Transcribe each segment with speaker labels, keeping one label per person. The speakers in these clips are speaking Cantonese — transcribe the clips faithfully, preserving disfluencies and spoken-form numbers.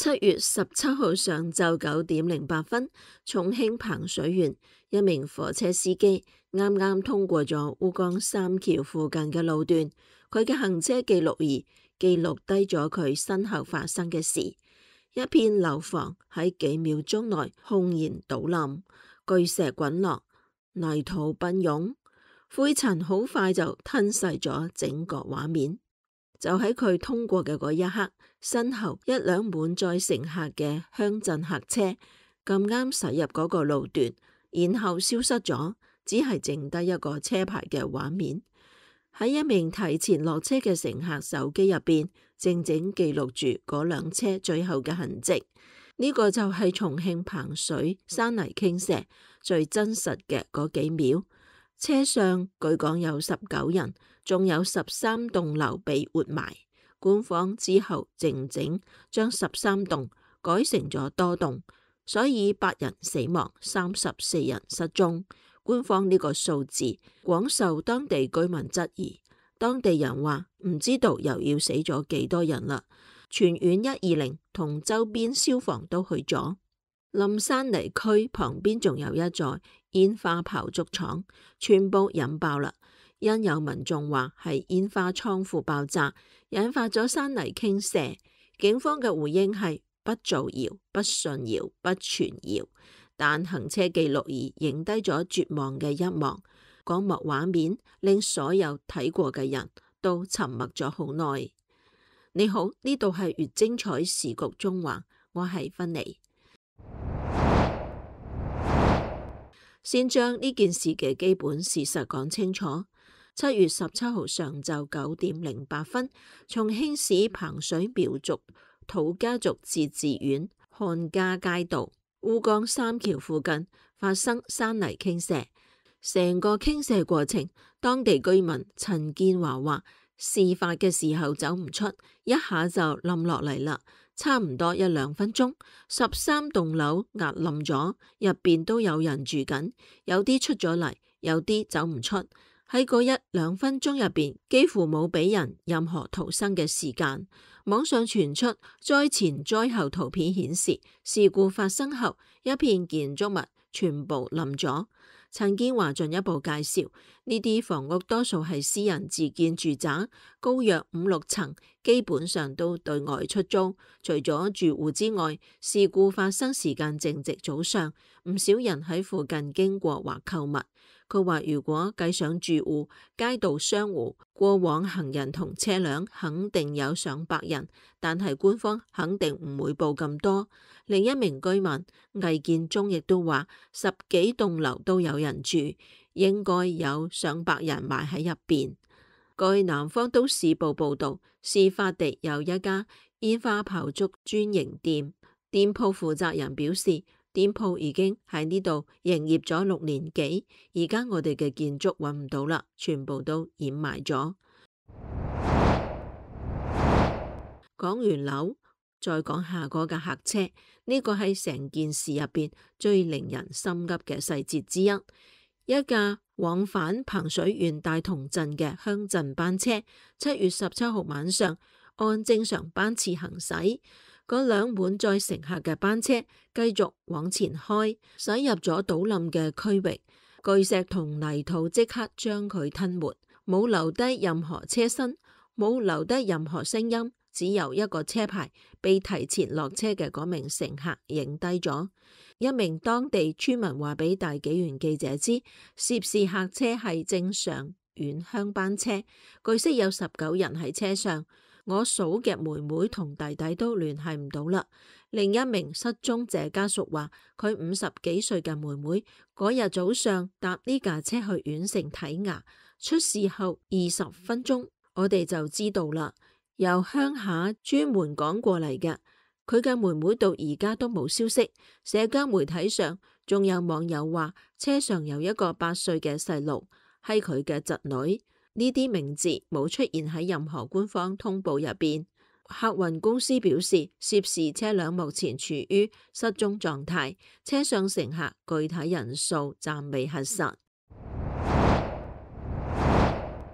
Speaker 1: 七月十七號上晝九點零八分，重慶彭水縣一名火車司機啱啱通過咗烏江三橋附近嘅路段，佢嘅行車記錄儀記錄低咗佢身後發生嘅事。一片樓房喺幾秒鐘內轟然倒冧，巨石滾落，泥土奔湧，灰塵好快就吞噬咗整個畫面。就喺佢通過嘅嗰一刻，身後一輛滿載乘客嘅鄉鎮客車咁啱駛入嗰個路段，然後消失咗，只係剩低一個車牌嘅畫面。喺一名提前落車嘅乘客手機入邊，靜靜記錄住嗰輛車最後嘅痕跡。呢、這個就係重慶彭水山泥傾瀉最真實嘅嗰幾秒。車上據講有十九人，仲有十三棟樓被活埋。官方之後靜靜將十三棟改成咗多棟，所以八人死亡，三十四人失蹤。官方呢個數字廣受當地居民質疑，當地人話唔知道又要死咗幾多人啦。全縣一二零同周邊消防都去咗。冧山泥區旁邊仲有一座煙花炮竹廠，全部引爆啦。因有民眾話係煙花倉庫爆炸，引發咗山泥傾瀉。警方嘅回應係不造謠、不信謠、不傳謠。但行車記錄儀影低咗絕望嘅一幕，嗰幕畫面令所有睇過嘅人都沉默咗好耐。你好，呢度係粵精彩時局中環，我係芬妮。先將呢件事嘅基本事實講清楚。七月十七號上晝九點零八分，重慶市彭水苗族土家族自治縣漢家街道烏江三橋附近發生山泥傾瀉。成個傾瀉過程，當地居民陳建華話，事發嘅時候走唔出，一下就冧落嚟啦。差唔多一兩分鐘，十三棟樓壓冧咗，入邊都有人住緊，有啲出咗嚟，有啲走唔出。喺嗰一兩分鐘入邊，幾乎冇俾人任何逃生嘅時間。網上傳出災前災後圖片顯示，事故發生後，一片建築物全部冧咗。陳建華進一步介紹，呢啲房屋多數係私人自建住宅，高約五六層，基本上都對外出租。除咗住戶之外，事故發生時間正值早上，唔少人喺附近經過或購物。佢話如果計上住戶、街道商戶，過往行人同車輛肯定有上百人，但係官方肯定唔會報咁多。另一名居民魏建中亦都話，十幾棟樓都有人住，應該有上百人埋喺入邊。據南方都市報報道，事發地有一家煙花炮竹專營店，店鋪負責人表示，店鋪已經喺呢度營業咗六年幾，而家我哋嘅建築揾唔到啦，全部都掩埋咗。講完樓，再講下嗰架客車，呢個係成件事入邊最令人心急嘅細節之一。一架往返彭水縣大同鎮嘅鄉鎮班車，七月十七號晚上按正常班次行駛。嗰輛滿載乘客嘅班車繼續往前開，駛入咗倒冧嘅區域，巨石同泥土即刻將佢吞沒，冇留低任何車身，冇留低任何聲音，只有一個車牌被提前落車嘅嗰名乘客影低咗。一名當地村民話俾大紀元記者知，涉事客車係正常縣鄉班車，據悉有十九人喺車上。我嫂嘅妹妹同弟弟都聯繫唔到啦。另一名失蹤者家屬話，佢五十幾歲嘅妹妹嗰日早上搭呢架車去縣城睇牙，出事後二十分鐘，我哋就知道啦。由鄉下專門趕過嚟嘅，佢嘅妹妹到而家都冇消息。社交媒體上仲有網友話，車上有一個八歲嘅細路，係佢嘅侄女。呢啲名字冇出現喺任何官方通報入邊。客運公司表示，涉事車輛目前處於失蹤狀態，車上乘客具體人數暫未核實。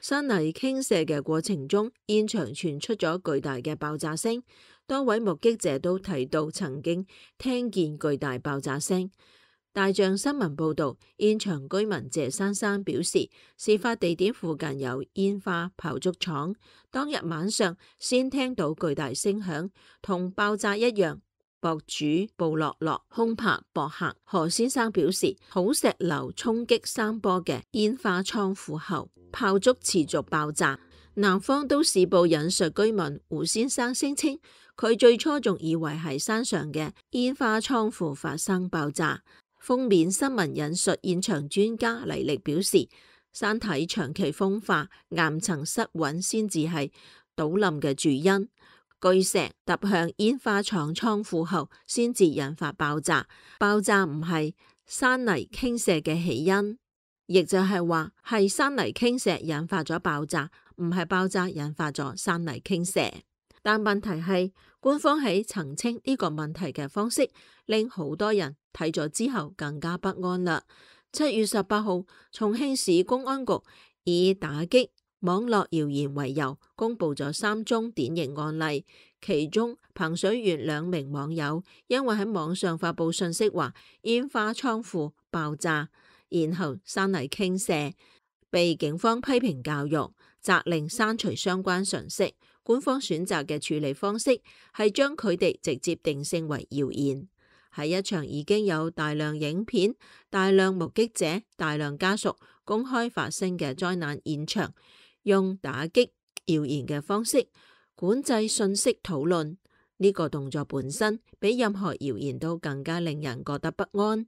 Speaker 1: 山泥傾瀉嘅過程中，現場傳出咗巨大嘅爆炸聲，多位目擊者都提到曾經聽見巨大爆炸聲。大象新聞報道，現場居民謝珊珊表示，事發地點附近有煙花炮竹廠，當日晚上先聽到巨大聲響，同爆炸一樣。博主布洛洛空拍博客何先生表示，土石流衝擊山坡嘅煙花倉庫後，炮竹持續爆炸。南方都市報引述居民胡先生聲稱，佢最初仲以為係山上嘅煙花倉庫發生爆炸。封面新聞引述現場專家黎力表示，山體長期風化、岩層失穩先至係倒冧嘅主因。巨石揼向煙花廠倉庫後，先至引發爆炸。爆炸唔係山泥傾瀉嘅起因，亦就係話係山泥傾瀉引發咗爆炸，唔係爆炸引發咗山泥傾瀉。但問題係，官方喺澄清呢個問題嘅方式，令好多人睇咗之後更加不安啦。七月十八號，重慶市公安局以打擊網絡謠言為由，公布咗三宗典型案例。其中，彭水縣兩名網友因為喺網上發布信息話煙花倉庫爆炸，然後山泥傾瀉，被警方批評教育，責令刪除相關信息。官方選擇嘅處理方式係將佢哋直接定性為謠言。喺一場已經有大量影片、大量目擊者、大量家屬公開發聲嘅災難現場，用打擊謠言嘅方式管制信息討論，呢個動作本身比任何謠言都更加令人覺得不安。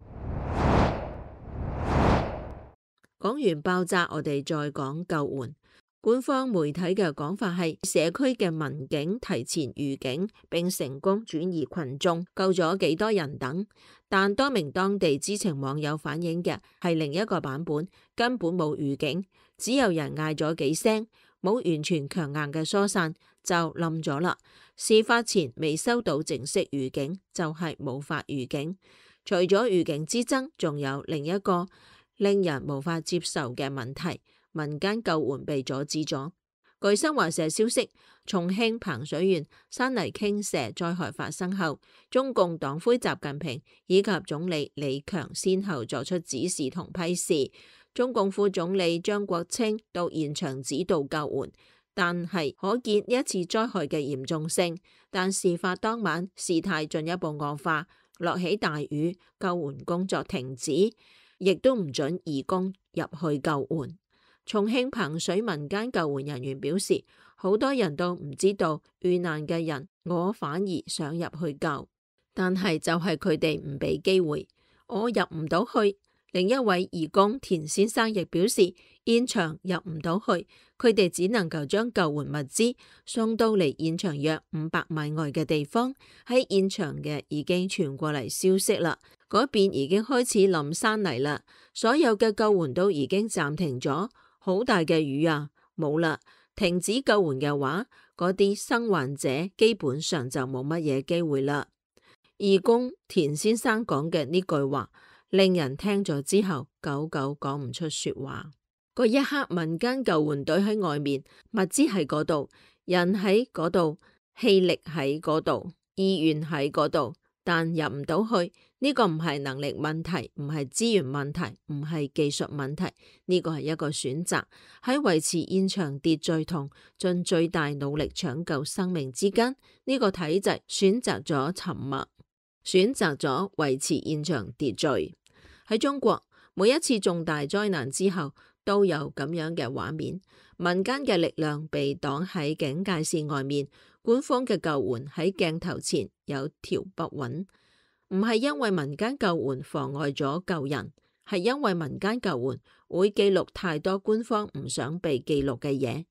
Speaker 1: 講完爆炸，我哋再講救援。官方媒體嘅講法係社區嘅民警提前預警並成功轉移群眾，救咗幾多人等。但多名當地知情網友反映嘅係另一個版本，根本冇預警，只有人嗌咗幾聲，冇完全強硬嘅疏散就冧咗啦。事發前未收到正式預警，就係冇法預警。除咗預警之爭，仲有另一個令人無法接受嘅問題。民間救援被阻止咗。據新華社消息，重慶彭水縣山泥傾瀉災害發生後，中共黨魁習近平以及總理李強先後作出指示同批示。中共副總理張國清到現場指導救援，但係可見呢一次災害嘅嚴重性。但事發當晚事態進一步惡化，落起大雨，救援工作停止，亦都唔准義工入去救援。重慶彭水民間救援人員表示，好多人都唔知道遇難嘅人，我反而想入去救，但係就係佢哋唔俾機會，我入唔到去。另一位義工田先生亦表示，現場入唔到去，佢哋只能夠將救援物資送到離現場約五百米外嘅地方。喺現場嘅已經傳過嚟消息啦，嗰邊已經開始冧山泥啦，所有嘅救援都已經暫停咗。好大嘅雨啊，冇啦！停止救援嘅話，嗰啲生還者基本上就冇乜嘢機會啦。義工田先生講嘅呢句話，令人聽咗之後久久講唔出說話。嗰一刻，民間救援隊喺外面，物資喺嗰度，人喺嗰度，氣力喺嗰度，意願喺嗰度，但入唔到去。呢個唔係能力問題，唔係資源問題，唔係技術問題，呢個係一個選擇。喺維持現場秩序同盡最大努力搶救生命之間，呢個體制選擇咗沉默，選擇咗維持現場秩序。喺中國，每一次重大災難之後都有咁樣嘅畫面，民間嘅力量被擋喺警戒線外面，官方嘅救援喺鏡頭前有條不紊。唔係因為民間救援妨礙咗救人，係因為民間救援會記錄太多官方唔想被記錄嘅嘢。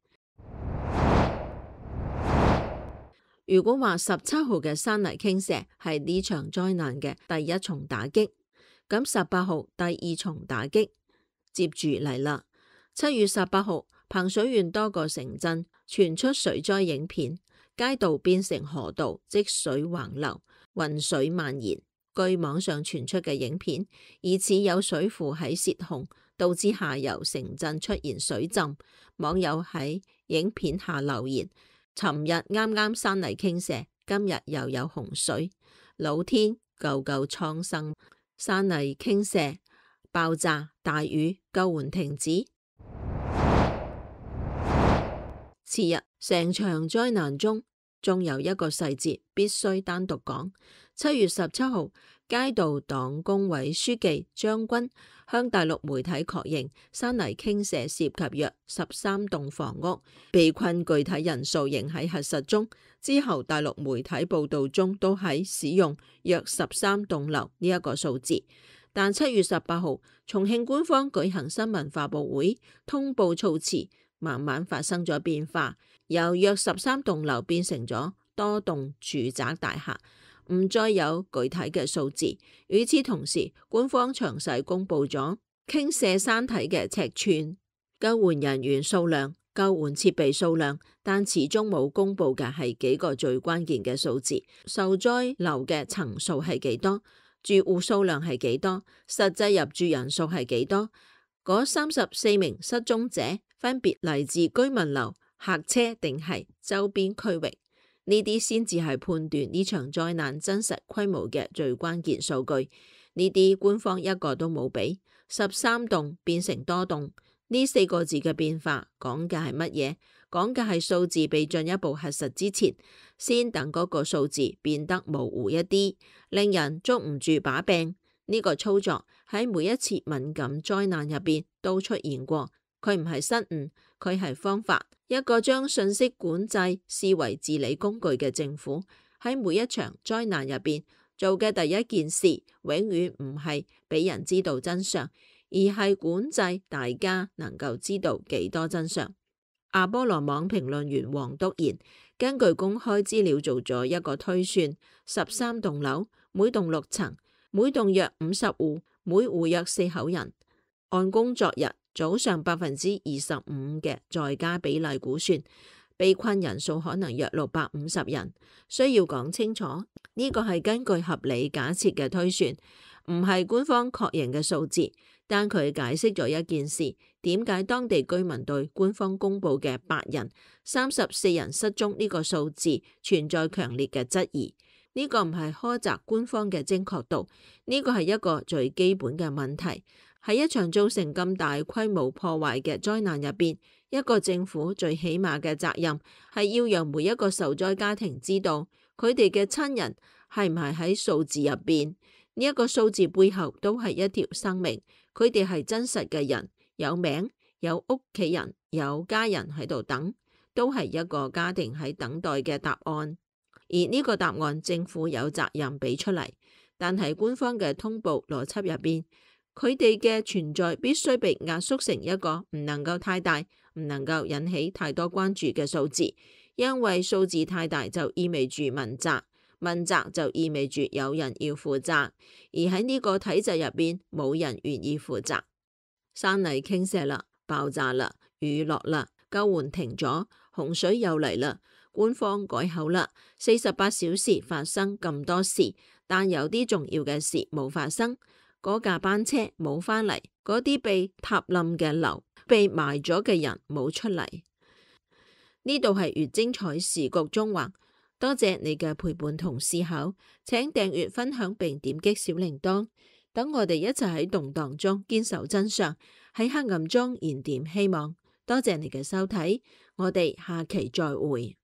Speaker 1: 如果話十七號嘅山泥傾瀉係呢場災難嘅第一重打擊，咁十八號第二重打擊接住嚟啦。七月十八號，彭水縣多個城鎮傳出水災影片，街道變成河道，積水橫流，渾水蔓延。據網上傳出嘅影片，疑似有水庫喺洩洪， 導致下游城鎮出現水浸。網友喺影片下留言：尋日啱啱山泥傾瀉，今日又有洪水，老天救救蒼生！山泥傾瀉、爆炸、大雨，救援停止。次日，成場災難中，仲有一個細節必須單獨講。七月十七號，街道黨工委書記張軍向大陸媒體確認，山泥傾瀉涉及約十三棟房屋，被困具體人數仍喺核實中。之後，大陸媒體報道中都喺使用約十三棟樓呢一個數字。但七月十八號，重慶官方舉行新聞發佈會，通報措辭慢慢發生咗變化，由約十三棟樓變成咗多棟住宅大廈，唔再有具體嘅數字。與此同時，官方詳細公布咗傾瀉山體嘅尺寸、救援人員數量、救援設備數量，但始終冇公布嘅係幾個最關鍵嘅數字：受災樓嘅層數係幾多，住戶數量係幾多，實際入住人數係幾多。嗰三十四名失蹤者分別嚟自居民樓、客車定係周邊區域？呢啲先至係判斷呢場災難真實規模嘅最關鍵數據。呢啲官方一個都冇俾。十三棟變成多棟，呢四個字嘅變化講嘅係乜嘢？講嘅係數字被進一步核實之前，先等嗰個數字變得模糊一啲，令人捉唔住把柄。呢個操作喺每一次敏感災難入邊都出現過，佢唔係失誤，佢係方法。一個將信息管制視為治理工具嘅政府，喺每一場災難入邊做嘅第一件事，永遠唔係俾人知道真相，而係管制大家能夠知道幾多真相。阿波羅網評論員黃篤賢根據公開資料做咗一個推算：十三棟樓，每棟六層，每棟約五十戶，每戶約四口人。按工作日早上百分之二十五嘅在家比例估算，被困人數可能約六百五十人。需要講清楚，呢個係根據合理假設嘅推算，唔係官方確認嘅數字。但佢解釋咗一件事：點解當地居民對官方公布嘅八人、三十四人失蹤呢個數字存在強烈嘅質疑？呢個唔係苛責官方嘅精確度，呢個係一個最基本嘅問題。喺一場造成咁大規模破壞嘅災難入邊，一個政府最起碼嘅責任係要讓每一個受災家庭知道佢哋嘅親人係唔係喺數字入邊。呢一個數字背後都係一條生命，佢哋係真實嘅人，有名、有屋企人、有家人喺度等，都係一個家庭喺等待嘅答案。而呢個答案政府有責任俾出嚟，但係官方嘅通報邏輯入邊，佢哋嘅存在必須被壓縮成一個唔能夠太大、唔能夠引起太多關注嘅數字，因為數字太大就意味住問責，問責就意味住有人要負責，而喺呢個體制入邊冇人願意負責。山泥傾瀉啦，爆炸啦，雨落啦，救援停咗，洪水又嚟啦。官方改口啦，四十八小時發生咁多事，但有啲重要嘅事冇發生。嗰架班車冇返嚟，嗰啲被塌冧嘅樓、被埋咗嘅人冇出嚟。呢度係越精彩時局中環，多謝你嘅陪伴同思考，請訂閱、分享並點擊小鈴鐺，等我哋一齊喺動盪中堅守真相，喺黑暗中燃點希望。多謝你嘅收睇，我哋下期再會。